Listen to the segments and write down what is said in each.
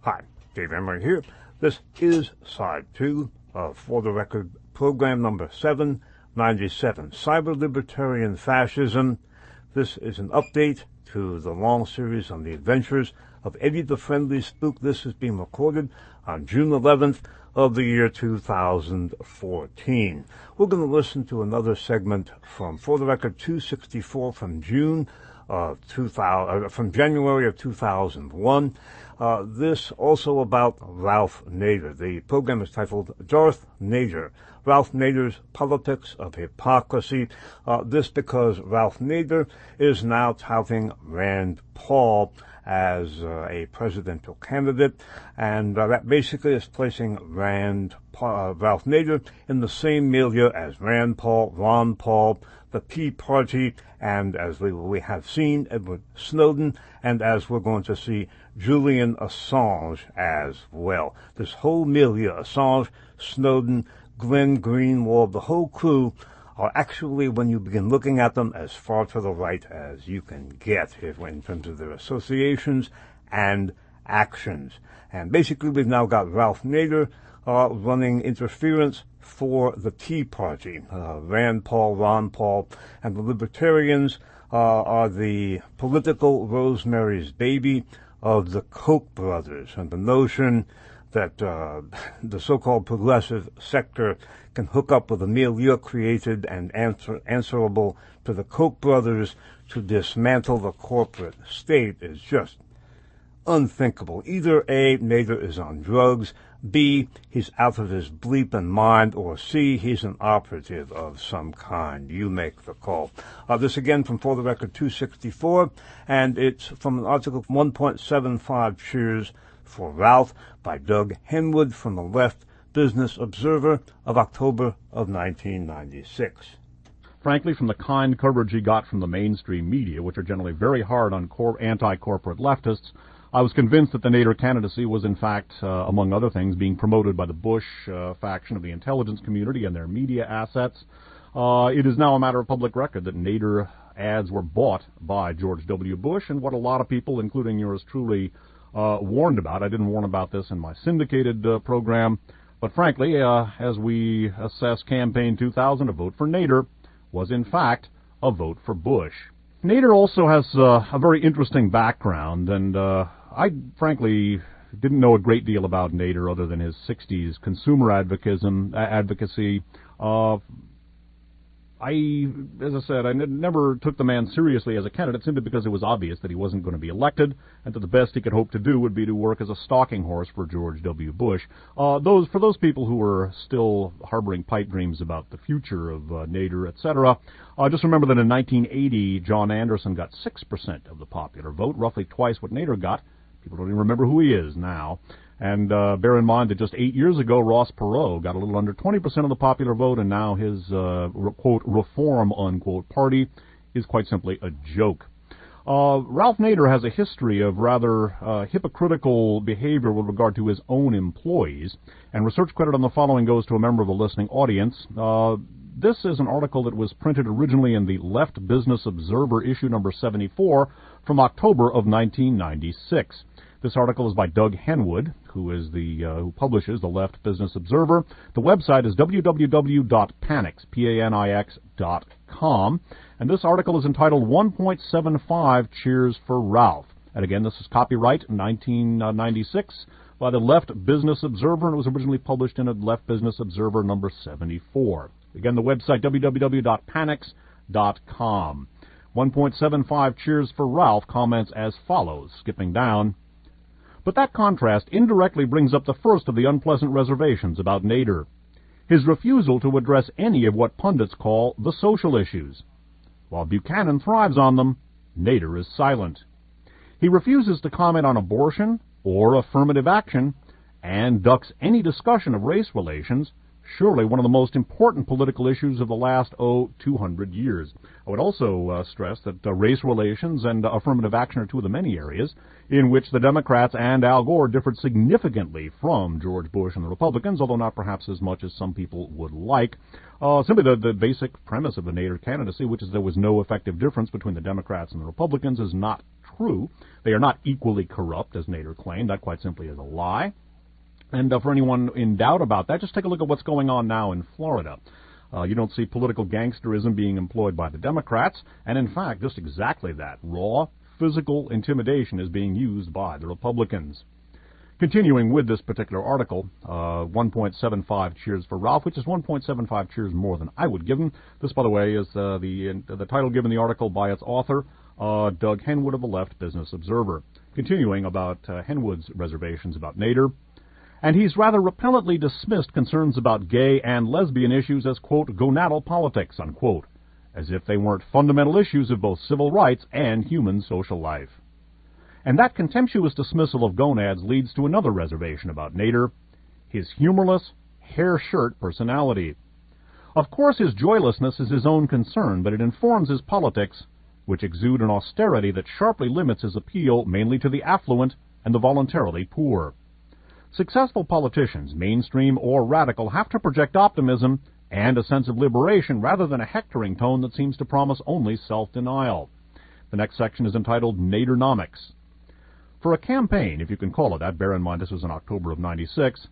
Hi, Dave Emery here. This is Side 2 of For the Record program number 797, Cyber Libertarian Fascism. This is an update to the long series on the adventures of Eddie the Friendly Spook. This is being recorded on June 11th of the year 2014. We're going to listen to another segment from For the Record 264 from from January of 2001. This also about Ralph Nader. The program is titled Darth Nader, Ralph Nader's Politics of Hypocrisy. This because Ralph Nader is now touting Rand Paul as a presidential candidate, and that basically is placing Ralph Nader in the same milieu as Rand Paul, Ron Paul, the Tea Party, and as we have seen, Edward Snowden, and as we're going to see, Julian Assange as well. This whole milieu, Assange, Snowden, Glenn Greenwald, the whole crew, are actually, when you begin looking at them, as far to the right as you can get in terms of their associations and actions. And basically, we've now got Ralph Nader running interference for the Tea Party. Rand Paul, Ron Paul, and the Libertarians are the political Rosemary's Baby of the Koch brothers, and the notion that the so-called progressive sector can hook up with a milieu created and answerable to the Koch brothers to dismantle the corporate state is just unthinkable. Either A, Nader is on drugs, B, he's out of his bleeping mind, or C, he's an operative of some kind. You make the call. This again from For the Record 264, and it's from an article 1.75 Cheers for Ralph by Doug Henwood from the Left Business Observer of October of 1996. Frankly, from the kind coverage he got from the mainstream media, which are generally very hard on anti-corporate leftists, I was convinced that the Nader candidacy was, in fact, among other things, being promoted by the Bush faction of the intelligence community and their media assets. It is now a matter of public record that Nader ads were bought by George W. Bush, and what a lot of people, including yours truly, warned about. I didn't warn about this in my syndicated program, but frankly, as we assess Campaign 2000, a vote for Nader was, in fact, a vote for Bush. Nader also has a very interesting background, and I frankly didn't know a great deal about Nader other than his 60s consumer advocacy. As I said, I never took the man seriously as a candidate simply because it was obvious that he wasn't going to be elected and that the best he could hope to do would be to work as a stalking horse for George W. Bush. For those people who were still harboring pipe dreams about the future of Nader, etc., just remember that in 1980, John Anderson got 6% of the popular vote, roughly twice what Nader got. People don't even remember who he is now. And bear in mind that just 8 years ago, Ross Perot got a little under 20% of the popular vote, and now his, quote, reform, unquote, party is quite simply a joke. Ralph Nader has a history of rather hypocritical behavior with regard to his own employees, and research credit on the following goes to a member of the listening audience. This is an article that was printed originally in the Left Business Observer, issue number 74, from October of 1996. This article is by Doug Henwood, who publishes the Left Business Observer. The website is www.panix.com, and this article is entitled 1.75 Cheers for Ralph. And again, this is copyright 1996 by the Left Business Observer, and it was originally published in a Left Business Observer number 74. Again, the website www.panix.com. 1.75 Cheers for Ralph comments as follows, skipping down. But that contrast indirectly brings up the first of the unpleasant reservations about Nader, his refusal to address any of what pundits call the social issues. While Buchanan thrives on them, Nader is silent. He refuses to comment on abortion or affirmative action and ducks any discussion of race relations surely one of the most important political issues of the last, 200 years. I would also stress that race relations and affirmative action are two of the many areas in which the Democrats and Al Gore differed significantly from George Bush and the Republicans, although not perhaps as much as some people would like. Simply the basic premise of the Nader candidacy, which is there was no effective difference between the Democrats and the Republicans, is not true. They are not equally corrupt, as Nader claimed. That quite simply is a lie. And for anyone in doubt about that, just take a look at what's going on now in Florida. You don't see political gangsterism being employed by the Democrats, and in fact, just exactly that. Raw, physical intimidation is being used by the Republicans. Continuing with this particular article, 1.75 cheers for Ralph, which is 1.75 cheers more than I would give him. This, by the way, is the title given the article by its author, Doug Henwood of the Left Business Observer. Continuing about Henwood's reservations about Nader. And he's rather repellently dismissed concerns about gay and lesbian issues as, quote, gonadal politics, unquote, as if they weren't fundamental issues of both civil rights and human social life. And that contemptuous dismissal of gonads leads to another reservation about Nader, his humorless, hair-shirt personality. Of course, his joylessness is his own concern, but it informs his politics, which exude an austerity that sharply limits his appeal mainly to the affluent and the voluntarily poor. Successful politicians, mainstream or radical, have to project optimism and a sense of liberation rather than a hectoring tone that seems to promise only self-denial. The next section is entitled Nadernomics. For a campaign, if you can call it that, bear in mind this was in October of '96,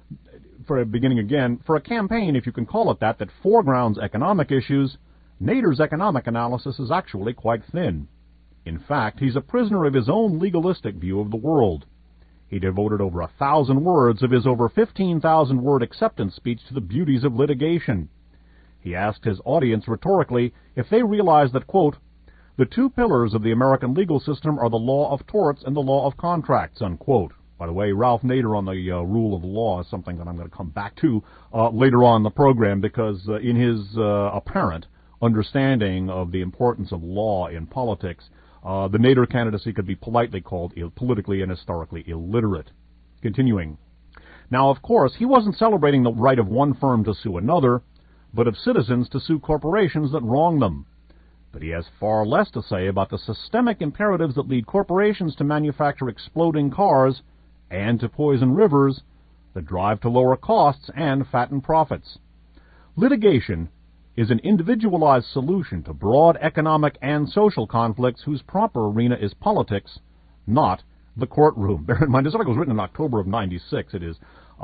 for a campaign, if you can call it that foregrounds economic issues, Nader's economic analysis is actually quite thin. In fact, he's a prisoner of his own legalistic view of the world. He devoted over 1,000 words of his over 15,000-word acceptance speech to the beauties of litigation. He asked his audience rhetorically if they realized that, quote, the two pillars of the American legal system are the law of torts and the law of contracts, unquote. By the way, Ralph Nader on the rule of law is something that I'm going to come back to later on in the program, because in his apparent understanding of the importance of law in politics, the Nader candidacy could be politely called politically and historically illiterate. Continuing. Now, of course, he wasn't celebrating the right of one firm to sue another, but of citizens to sue corporations that wrong them. But he has far less to say about the systemic imperatives that lead corporations to manufacture exploding cars and to poison rivers, that drive to lower costs and fatten profits. Litigation is an individualized solution to broad economic and social conflicts whose proper arena is politics, not the courtroom. Bear in mind, this article was written in October of '96. It is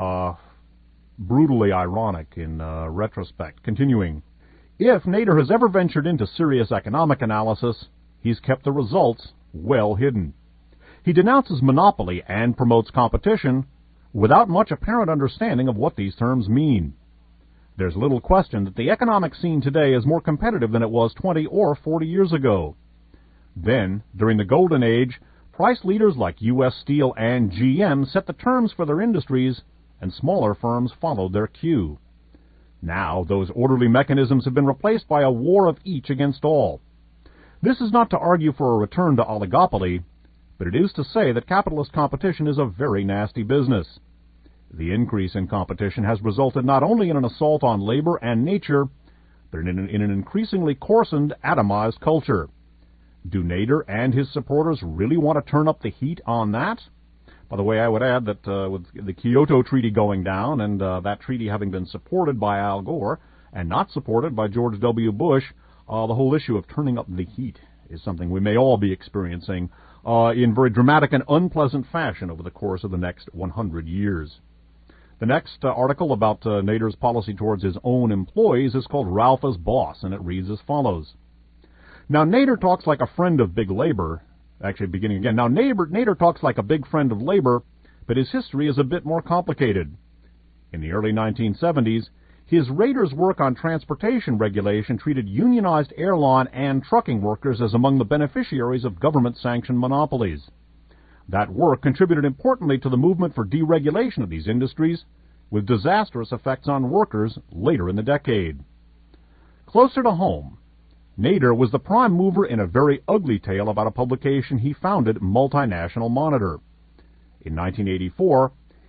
brutally ironic in retrospect. Continuing, if Nader has ever ventured into serious economic analysis, he's kept the results well hidden. He denounces monopoly and promotes competition without much apparent understanding of what these terms mean. There's little question that the economic scene today is more competitive than it was 20 or 40 years ago. Then, during the Golden Age, price leaders like U.S. Steel and GM set the terms for their industries, and smaller firms followed their cue. Now, those orderly mechanisms have been replaced by a war of each against all. This is not to argue for a return to oligopoly, but it is to say that capitalist competition is a very nasty business. The increase in competition has resulted not only in an assault on labor and nature, but in an increasingly coarsened, atomized culture. Do Nader and his supporters really want to turn up the heat on that? By the way, I would add that with the Kyoto Treaty going down and that treaty having been supported by Al Gore and not supported by George W. Bush, the whole issue of turning up the heat is something we may all be experiencing in very dramatic and unpleasant fashion over the course of the next 100 years. The next article about Nader's policy towards his own employees is called Ralph as Boss, and it reads as follows. Now, Nader talks like a friend of big labor. Actually, beginning again. Now, Nader talks like a big friend of labor, but his history is a bit more complicated. In the early 1970s, his Raiders' work on transportation regulation treated unionized airline and trucking workers as among the beneficiaries of government-sanctioned monopolies. That work contributed importantly to the movement for deregulation of these industries, with disastrous effects on workers later in the decade. Closer to home, Nader was the prime mover in a very ugly tale about a publication he founded, Multinational Monitor. In 1984,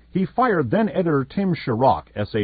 he fired then-editor Tim Shorrock,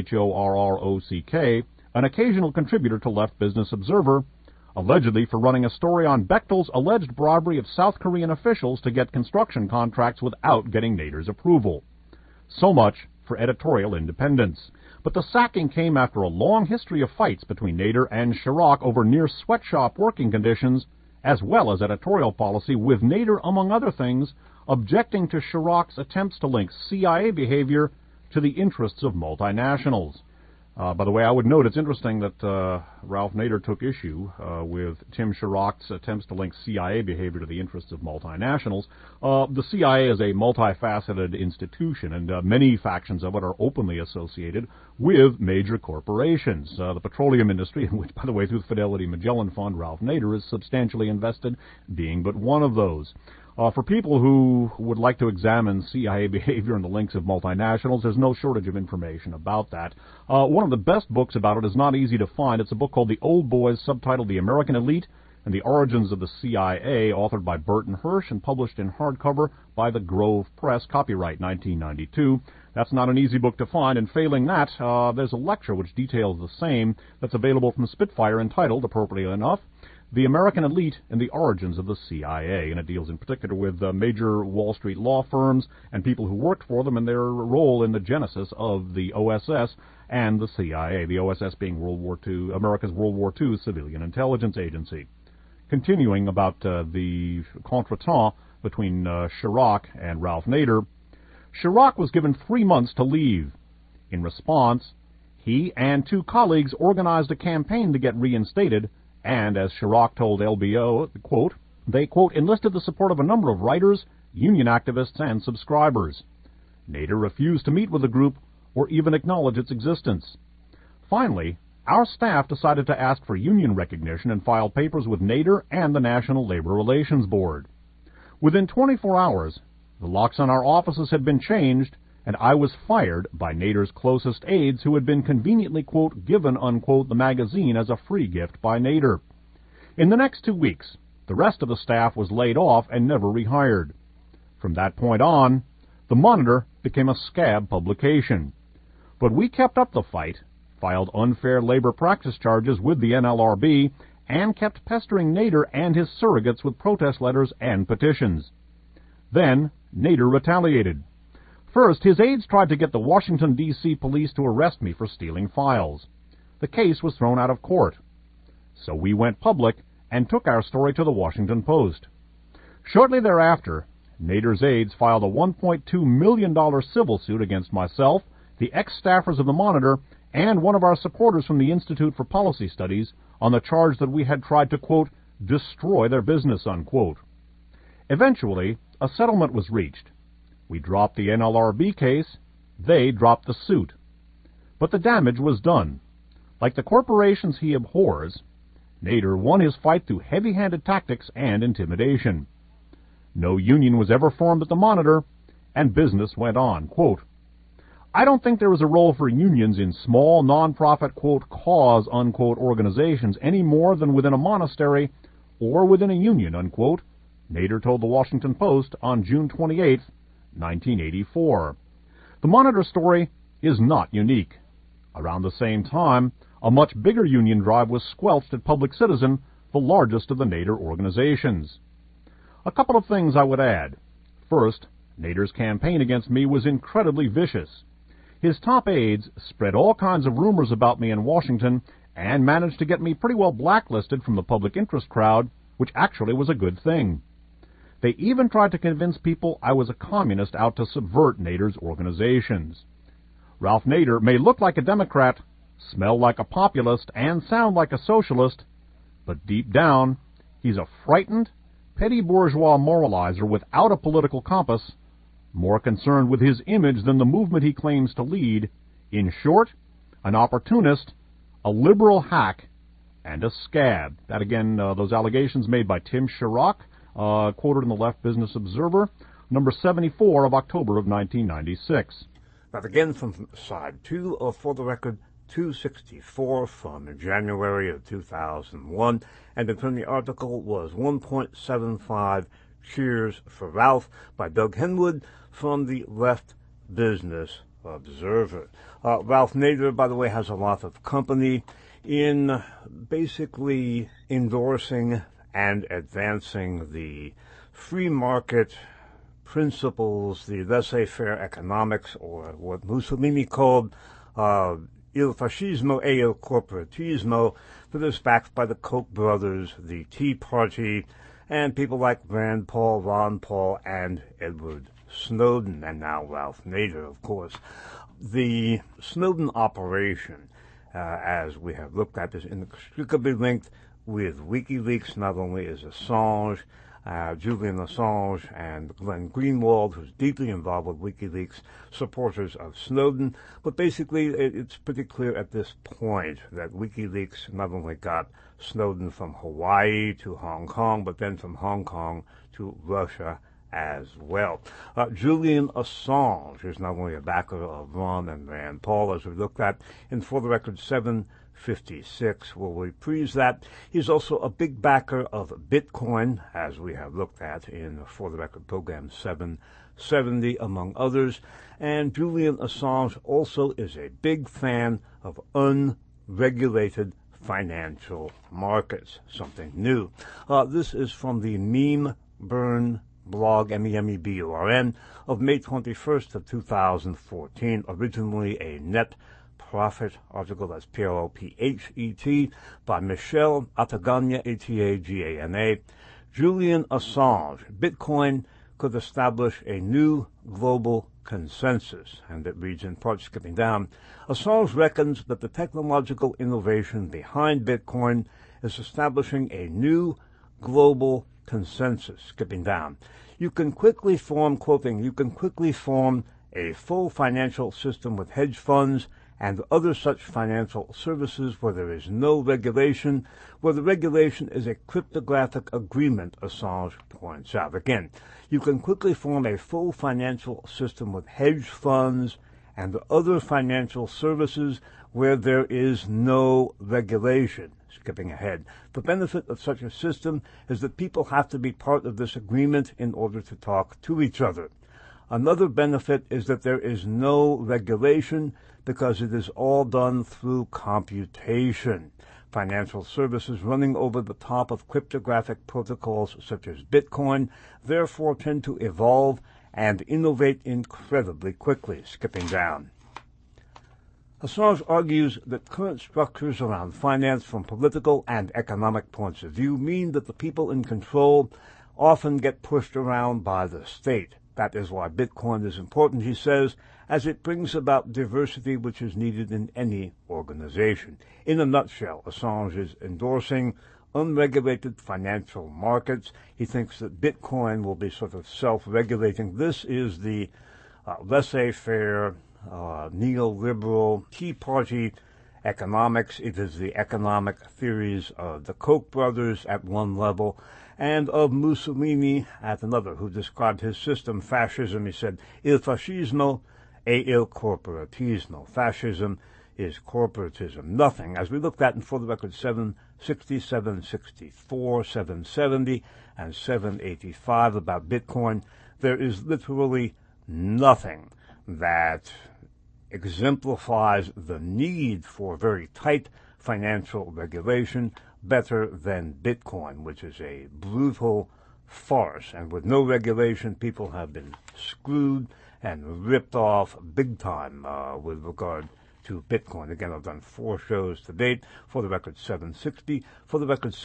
Shorrock, an occasional contributor to Left Business Observer, allegedly for running a story on Bechtel's alleged bribery of South Korean officials to get construction contracts without getting Nader's approval. So much for editorial independence. But the sacking came after a long history of fights between Nader and Shorrock over near sweatshop working conditions, as well as editorial policy, with Nader, among other things, objecting to Shorrock's attempts to link CIA behavior to the interests of multinationals. By the way, I would note it's interesting that Ralph Nader took issue with Tim Shorrock's attempts to link CIA behavior to the interests of multinationals. The CIA is a multifaceted institution, and many factions of it are openly associated with major corporations. The petroleum industry, in which, by the way, through the Fidelity Magellan Fund, Ralph Nader is substantially invested, being but one of those. For people who would like to examine CIA behavior and the links of multinationals, there's no shortage of information about that. One of the best books about it is not easy to find. It's a book called The Old Boys, subtitled The American Elite and the Origins of the CIA, authored by Burton Hirsch and published in hardcover by the Grove Press, copyright 1992. That's not an easy book to find, and failing that, there's a lecture which details the same that's available from Spitfire entitled, appropriately enough, The American Elite and the Origins of the CIA, and it deals in particular with major Wall Street law firms and people who worked for them and their role in the genesis of the OSS and the CIA, the OSS being America's World War II civilian intelligence agency. Continuing about the contretemps between Shorrock and Ralph Nader, Shorrock was given 3 months to leave. In response, he and 2 colleagues organized a campaign to get reinstated, and as Shorrock told LBO, quote, they, quote, enlisted the support of a number of writers, union activists, and subscribers. Nader refused to meet with the group or even acknowledge its existence. Finally, our staff decided to ask for union recognition and file papers with Nader and the National Labor Relations Board. Within 24 hours, the locks on our offices had been changed, and I was fired by Nader's closest aides who had been conveniently, quote, given, unquote, the magazine as a free gift by Nader. In the next 2 weeks, the rest of the staff was laid off and never rehired. From that point on, the Monitor became a scab publication. But we kept up the fight, filed unfair labor practice charges with the NLRB, and kept pestering Nader and his surrogates with protest letters and petitions. Then, Nader retaliated. First, his aides tried to get the Washington, D.C. police to arrest me for stealing files. The case was thrown out of court. So we went public and took our story to the Washington Post. Shortly thereafter, Nader's aides filed a $1.2 million civil suit against myself, the ex-staffers of the Monitor, and one of our supporters from the Institute for Policy Studies on the charge that we had tried to, quote, destroy their business, unquote. Eventually, a settlement was reached. We dropped the NLRB case. They dropped the suit. But the damage was done. Like the corporations he abhors, Nader won his fight through heavy-handed tactics and intimidation. No union was ever formed at the Monitor, and business went on. Quote, I don't think there is a role for unions in small, non-profit, quote, cause, unquote, organizations any more than within a monastery or within a union, unquote, Nader told the Washington Post on June 28, 1984. The Monitor story is not unique. Around the same time, a much bigger union drive was squelched at Public Citizen, the largest of the Nader organizations. A couple of things I would add. First, Nader's campaign against me was incredibly vicious. His top aides spread all kinds of rumors about me in Washington and managed to get me pretty well blacklisted from the public interest crowd, which actually was a good thing. They even tried to convince people I was a communist out to subvert Nader's organizations. Ralph Nader may look like a Democrat, smell like a populist, and sound like a socialist, but deep down, he's a frightened, petty bourgeois moralizer without a political compass, more concerned with his image than the movement he claims to lead. In short, an opportunist, a liberal hack, and a scab. That again, those allegations made by Tim Shorrock, quoted in the Left Business Observer, number 74 of October of 1996. That again from side 2 of For the Record 264 from January of 2001, and the from the article was 1.75 Cheers for Ralph by Doug Henwood from the Left Business Observer. Ralph Nader, by the way, has a lot of company in basically endorsing and advancing the free market principles, the laissez-faire economics, or what Mussolini called il fascismo e il corporatismo, that is backed by the Koch brothers, the Tea Party, and people like Rand Paul, Ron Paul, and Edward Snowden, and now Ralph Nader, of course. The Snowden operation, as we have looked at, is inextricably linked with WikiLeaks. Not only is Assange, Julian Assange and Glenn Greenwald, who's deeply involved with WikiLeaks, supporters of Snowden. But basically, it's pretty clear at this point that WikiLeaks not only got Snowden from Hawaii to Hong Kong, but then from Hong Kong to Russia as well. Julian Assange is not only a backer of Ron and Rand Paul, as we looked at in For the Record 756. We'll reprise that. He's also a big backer of Bitcoin, as we have looked at in For the Record program 770, among others. And Julian Assange also is a big fan of unregulated financial markets, something new. This is from the Meme Burn blog, MEMEBURN, of May 21st of 2014, originally a net profit article, that's Prophet, by Michelle Atagana, Atagana. Julian Assange, Bitcoin could establish a new global consensus, and it reads in part, skipping down, Assange reckons that the technological innovation behind Bitcoin is establishing a new global consensus, skipping down. You can quickly form, quoting, you can quickly form a full financial system with hedge funds and other such financial services where there is no regulation, where the regulation is a cryptographic agreement, Assange points out. Again, you can quickly form a full financial system with hedge funds and other financial services where there is no regulation. Skipping ahead. The benefit of such a system is that people have to be part of this agreement in order to talk to each other. Another benefit is that there is no regulation because it is all done through computation. Financial services running over the top of cryptographic protocols such as Bitcoin therefore tend to evolve and innovate incredibly quickly. Skipping down. Assange argues that current structures around finance from political and economic points of view mean that the people in control often get pushed around by the state. That is why Bitcoin is important, he says, as it brings about diversity which is needed in any organization. In a nutshell, Assange is endorsing unregulated financial markets. He thinks that Bitcoin will be sort of self-regulating. This is the laissez-faire, neoliberal Tea Party economics. It is the economic theories of the Koch brothers at one level and of Mussolini at another, who described his system, fascism. He said, il fascismo e il corporatismo. Fascism is corporatism. Nothing, as we looked at in For the Record 760, 764, 770, and 785 about Bitcoin, there is literally nothing that exemplifies the need for very tight financial regulation better than Bitcoin, which is a brutal farce. And with no regulation, people have been screwed and ripped off big time with regard to Bitcoin. Again, I've done 4 shows to date. For the Record 760, For the Record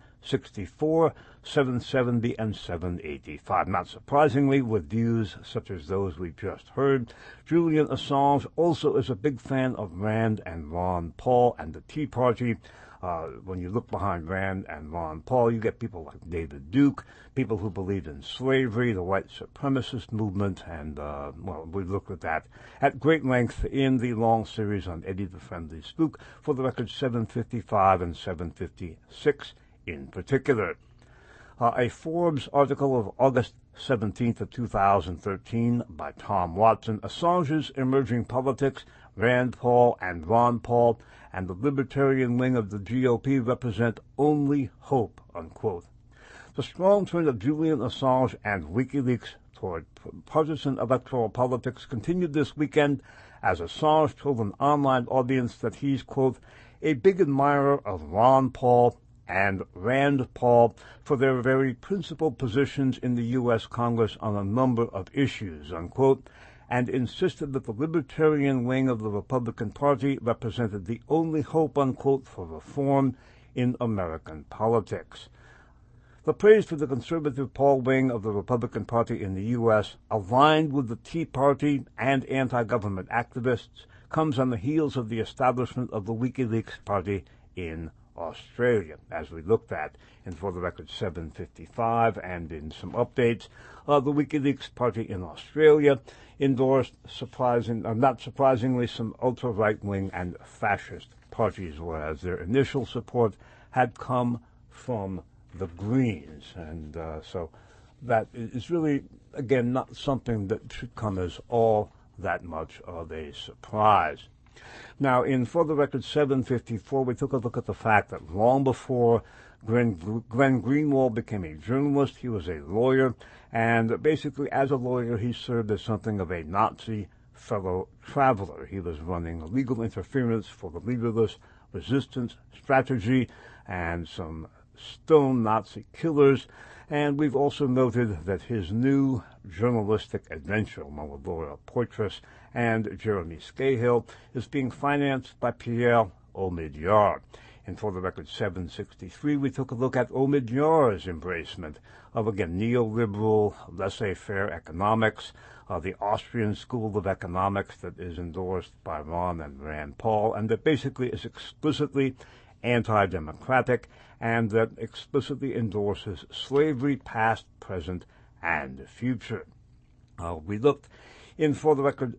764, 770, and 785. Not surprisingly, with views such as those we just heard, Julian Assange also is a big fan of Rand and Ron Paul and the Tea Party. When you look behind Rand and Ron Paul, you get people like David Duke, people who believed in slavery, the white supremacist movement, and, we looked at that at great length in the long series on Eddie the Friendly Spook, For the Record 755 and 756 in particular. A Forbes article of August 17th of 2013 by Tom Watson, Assange's emerging politics, Rand Paul and Ron Paul and the libertarian wing of the GOP represent only hope, unquote. The strong turn of Julian Assange and WikiLeaks toward partisan electoral politics continued this weekend as Assange told an online audience that he's, quote, a big admirer of Ron Paul and Rand Paul for their very principled positions in the U.S. Congress on a number of issues, unquote, and insisted that the libertarian wing of the Republican Party represented the only hope, unquote, for reform in American politics. The praise for the conservative Paul wing of the Republican Party in the U.S., aligned with the Tea Party and anti-government activists, comes on the heels of the establishment of the WikiLeaks Party in Australia, as we looked at in For the Record 755 and in some updates. The WikiLeaks Party in Australia endorsed, not surprisingly, some ultra-right-wing and fascist parties, whereas their initial support had come from the Greens. And so that is really, again, not something that should come as all that much of a surprise. Now, in For the Record 754, we took a look at the fact that long before Glenn Greenwald became a journalist, he was a lawyer, and basically as a lawyer he served as something of a Nazi fellow traveler. He was running legal interference for the leaderless resistance strategy and some stone Nazi killers. And we've also noted that his new journalistic adventure, along with Laura Poitras and Jeremy Scahill, is being financed by Pierre Omidyar. And For the Record 763, we took a look at Omidyar's embracement of, again, neoliberal, laissez-faire economics, the Austrian School of Economics that is endorsed by Ron and Rand Paul, and that basically is explicitly anti-democratic and that explicitly endorses slavery past, present, and future. We looked in For the Record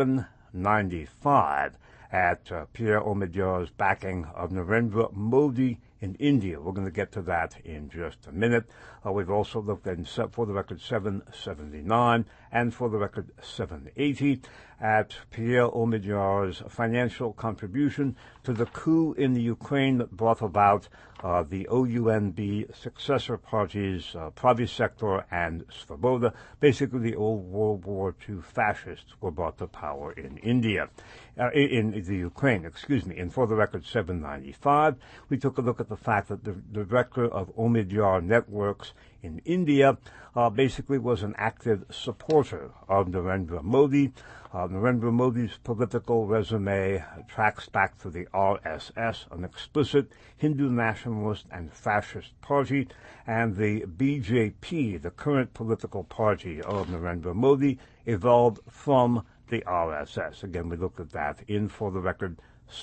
795 at Pierre Omidyar's backing of Narendra Modi in India. We're going to get to that in just a minute. We've also looked at For the Record 779 and For the Record 780 at Pierre Omidyar's financial contribution to the coup in the Ukraine that brought about the OUNB successor parties, Pravy Sector and Svoboda. Basically, the old World War II fascists were brought to power in India, in the Ukraine, In For the Record 795, we took a look at the fact that the director of Omidyar Networks in India basically was an active supporter of Narendra Modi. Narendra Modi's political resume tracks back to the RSS, an explicit Hindu nationalist and fascist party, and the BJP, the current political party of Narendra Modi, evolved from the RSS. Again, we looked at that in For the Record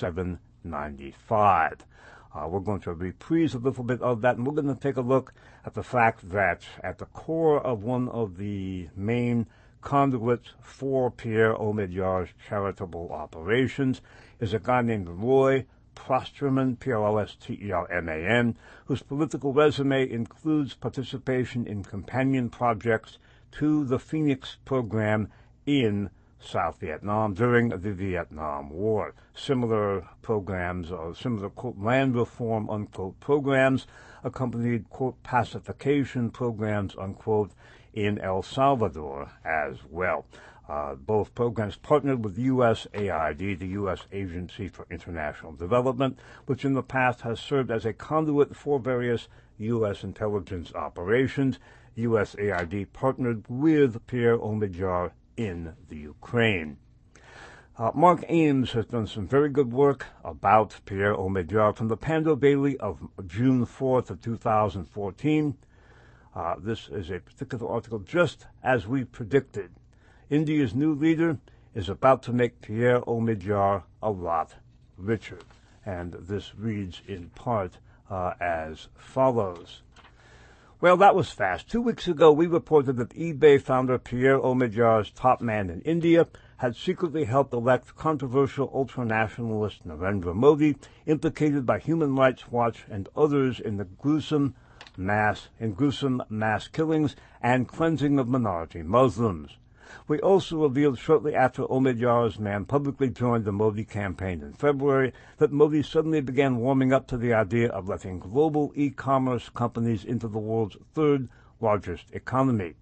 795. We're going to reprise a little bit of that, and we're going to take a look at the fact that at the core of one of the main conduits for Pierre Omidyar's charitable operations is a guy named Roy Prosterman, Prosterman, whose political resume includes participation in companion projects to the Phoenix program in South Vietnam during the Vietnam War. Similar programs, or similar, quote, land reform, unquote, programs, accompanied, quote, pacification programs, unquote, in El Salvador as well. Both programs partnered with USAID, the U.S. Agency for International Development, which in the past has served as a conduit for various U.S. intelligence operations. USAID partnered with Pierre Omidyar in the Ukraine. Mark Ames has done some very good work about Pierre Omidyar from the Pando Daily of June 4th of 2014. This is a particular article just as we predicted. India's new leader is about to make Pierre Omidyar a lot richer. And this reads in part as follows. Well, that was fast. 2 weeks ago, we reported that eBay founder Pierre Omidyar's top man in India had secretly helped elect controversial ultranationalist Narendra Modi, implicated by Human Rights Watch and others in the gruesome mass killings and cleansing of minority Muslims. We also revealed shortly after Omidyar's man publicly joined the Modi campaign in February that Modi suddenly began warming up to the idea of letting global e-commerce companies into the world's third largest economy.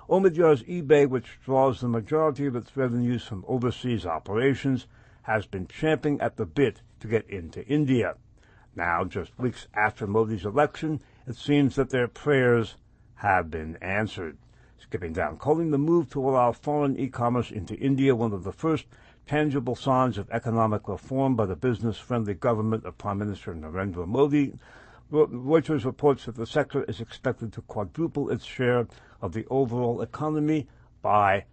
Omidyar's eBay, which draws the majority of its revenues from overseas operations, has been champing at the bit to get into India. Now, just weeks after Modi's election, it seems that their prayers have been answered. Skipping down, calling the move to allow foreign e-commerce into India one of the first tangible signs of economic reform by the business-friendly government of Prime Minister Narendra Modi. Reuters reports that the sector is expected to quadruple its share of the overall economy by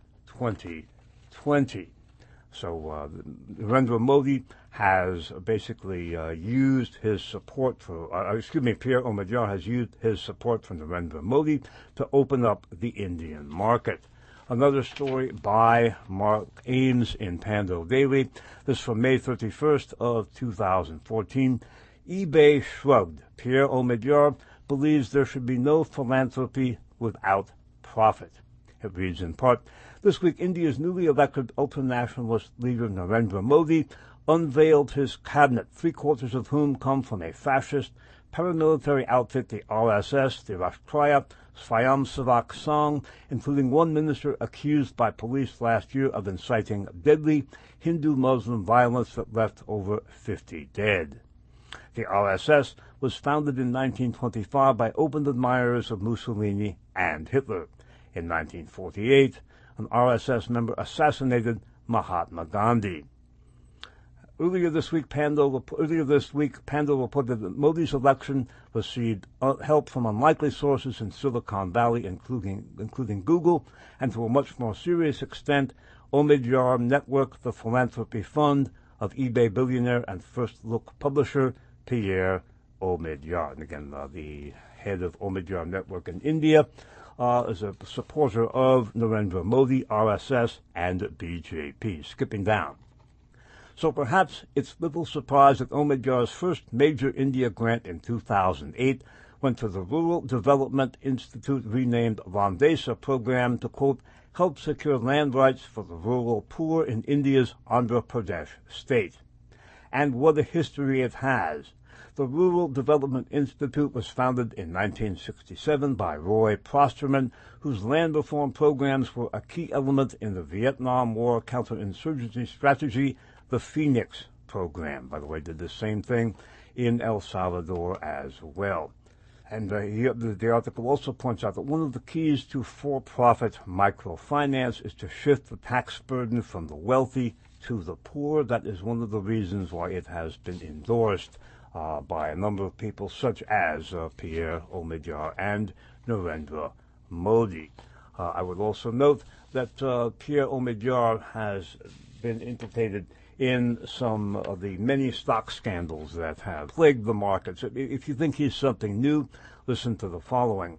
2020. So Narendra Modi has basically used his support for, Pierre Omidyar has used his support for Narendra Modi to open up the Indian market. Another story by Mark Ames in Pando Daily. This from May 31st of 2014. eBay shrugged. Pierre Omidyar believes there should be no philanthropy without profit. It reads in part, this week India's newly elected ultra-nationalist leader Narendra Modi unveiled his cabinet, three-quarters of whom come from a fascist paramilitary outfit, the RSS, the Rashtriya Swayamsevak Sangh, including one minister accused by police last year of inciting deadly Hindu-Muslim violence that left over 50 dead. The RSS was founded in 1925 by open admirers of Mussolini and Hitler. In 1948, an RSS member assassinated Mahatma Gandhi. Earlier this week, Pando reported that Modi's election received help from unlikely sources in Silicon Valley, including Google, and to a much more serious extent, Omidyar Network, the philanthropy fund of eBay billionaire and First Look publisher Pierre Omidyar. And again, the head of Omidyar Network in India is a supporter of Narendra Modi, RSS, and BJP. Skipping down. So perhaps it's little surprise that Omidyar's first major India grant in 2008 went to the Rural Development Institute renamed Vandesa program to, quote, help secure land rights for the rural poor in India's Andhra Pradesh state. And what a history it has. The Rural Development Institute was founded in 1967 by Roy Prosterman, whose land reform programs were a key element in the Vietnam War counterinsurgency strategy, the Phoenix program. By the way, did the same thing in El Salvador as well. And the article also points out that one of the keys to for-profit microfinance is to shift the tax burden from the wealthy to the poor. That is one of the reasons why it has been endorsed by a number of people such as Pierre Omidyar and Narendra Modi. I would also note that Pierre Omidyar has been implicated in some of the many stock scandals that have plagued the markets. If you think he's something new, listen to the following.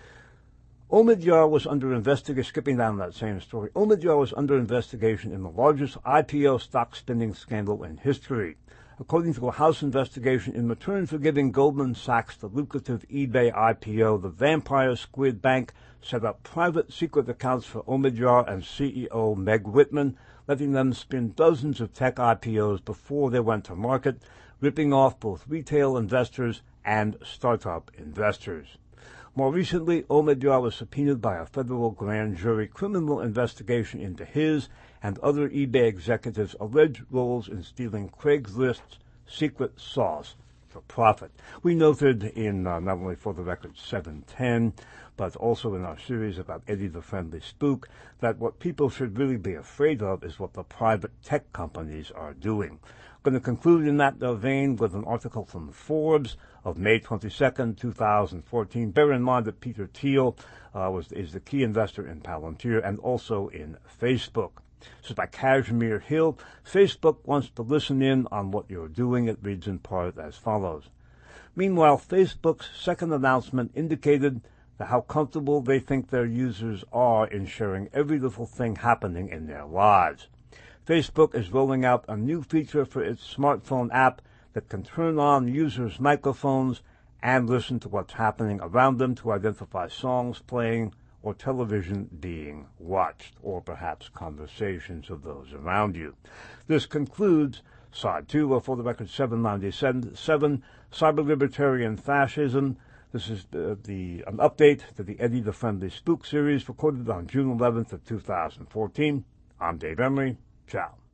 Omidyar was under investigation, skipping down that same story. Omidyar was under investigation in the largest IPO stock spending scandal in history. According to a House investigation, in return for giving Goldman Sachs the lucrative eBay IPO, the Vampire Squid Bank set up private secret accounts for Omidyar and CEO Meg Whitman, letting them spin dozens of tech IPOs before they went to market, ripping off both retail investors and startup investors. More recently, Omidyar was subpoenaed by a federal grand jury criminal investigation into his and other eBay executives' alleged roles in stealing Craigslist's secret sauce for profit. We noted in not only For the Record 710, but also in our series about Eddie the Friendly Spook, that what people should really be afraid of is what the private tech companies are doing. I'm going to conclude in that vein with an article from Forbes of May 22nd, 2014. Bear in mind that Peter Thiel is the key investor in Palantir and also in Facebook. This is by Kashmir Hill. Facebook wants to listen in on what you're doing. It reads in part as follows. Meanwhile, Facebook's second announcement indicated how comfortable they think their users are in sharing every little thing happening in their lives. Facebook is rolling out a new feature for its smartphone app that can turn on users' microphones and listen to what's happening around them to identify songs playing or television being watched, or perhaps conversations of those around you. This concludes Side 2 of For the Record 797, Cyber Libertarian Fascism. This is an update to the Eddie the Friendly Spook series recorded on June 11th of 2014. I'm Dave Emery. Ciao.